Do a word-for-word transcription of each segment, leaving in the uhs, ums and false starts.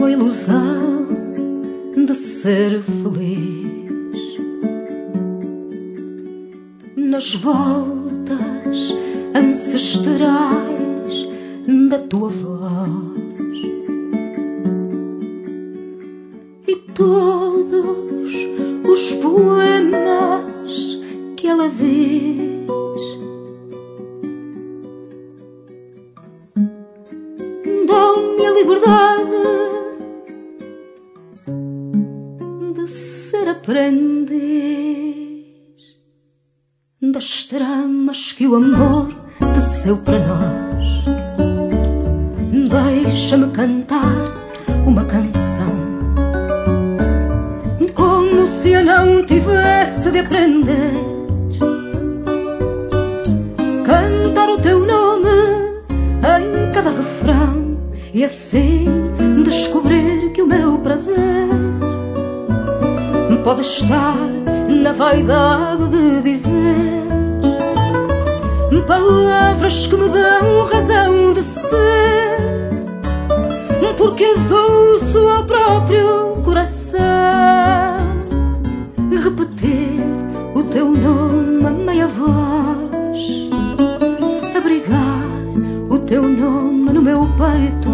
a ilusão de ser feliz nas voltas ancestrais da tua voz, e todos os poemas que ela diz dão-me a liberdade de ser aprendiz das tramas que o amor teceu para nós. Deixa-me cantar uma canção como se eu não tivesse de aprender. Cantar o teu nome em cada refrão e assim descobrir que o meu prazer pode estar na vaidade de dizer palavras que me dão razão de ser, porque as ouço ao próprio coração repetir o teu nome a meia voz, abrigar o teu nome no meu peito.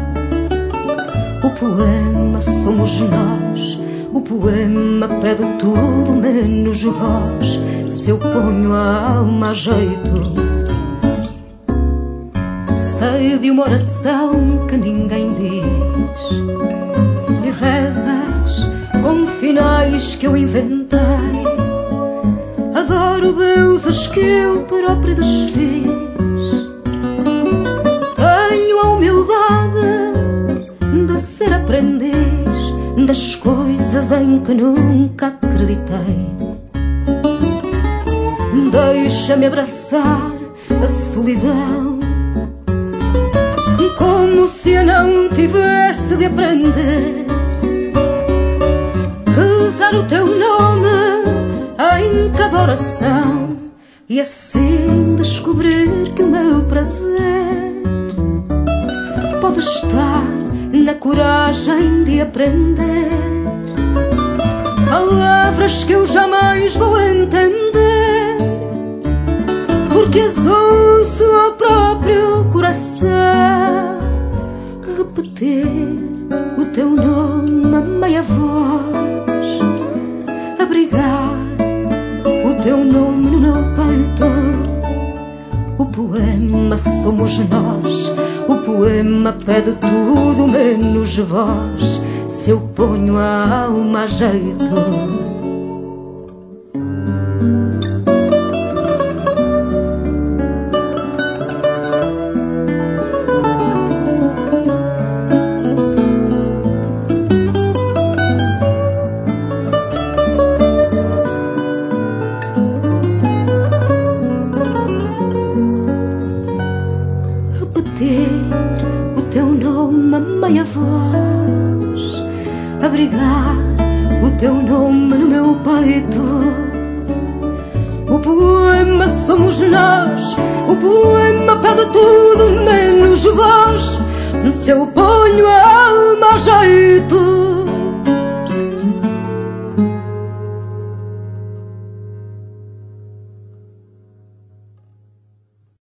O poema somos nós, o poema pede tudo menos voz. Se eu ponho a alma a jeito, sei de uma oração que ninguém diz, e rezas com finais que eu inventei. Adoro deuses que eu próprio desfiz. Tenho a humildade de ser aprendiz das coisas em que nunca acreditei. Deixa-me abraçar a solidão como se eu não tivesse de aprender. Rezar o teu nome em cada oração e assim descobrir que o meu prazer pode estar na coragem de aprender palavras que eu jamais vou entender, porque as ouço ao próprio coração repetir o teu nome a meia voz, abrigar o teu nome no meu peito. O poema somos nós, o poema pede tudo menos voz. Se eu ponho a alma a jeito, o teu nome a meia voz, abrigar o teu nome no meu peito. O poema somos nós, o poema pede tudo menos voz. Se eu ponho a